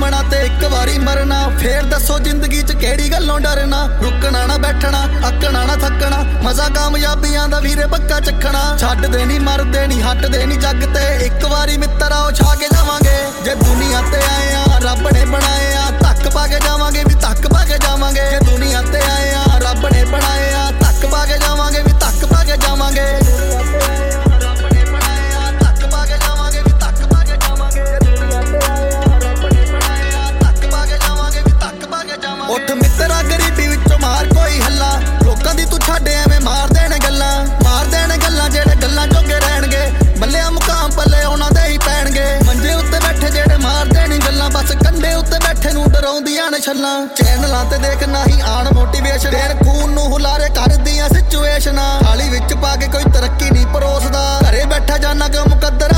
घूमना ते एक वारी मरना। फिर दसो जिंदगी च केड़ी गल्लों डरना। रुकना ना बैठना, अकना ना थकना, मजा कामयाबियां दा वीरे पक्का चखना। छड्डदे नी मरदे नी हटदे नी जग ते, एक वारी मित्तर आओ छा के जावांगे। जे दुनिया ते आए आ रब ने बनाए आ, धक्क पा के जावांगे भी धक्क पा के जावांगे। जे दुनिया ते आए आ रब ने बनाए आ, धक्क पा के जावांगे भी धक्क पा के जावांगे। उठ मित्रा गरीबी विचों मार कोई हल्ला, लोकां दी तू छड्ड एवें मार देण गल्लां जेड़े गल्लां जोगे रहणगे। मल्लिया मुकाम पल्ले उहनां दे ही पैणगे। मंजे उत्ते बैठे जेड़े मार देण गल्लां, बस कंधे उत्ते बैठे नूं डराउंदियां ने छल्लां। चैनलां ते देख ना ही आण मोटिवेशन, देण खून नूं हुलारे करदियां सिचुएशनां। थाली विच पा के कोई तरक्की नहीं परोसदा, घरे बैठा जाना क्यों मुकद्दर